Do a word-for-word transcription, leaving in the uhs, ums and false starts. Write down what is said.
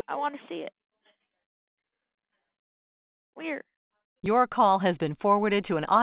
I want to see it. Weird. Your call has been forwarded to an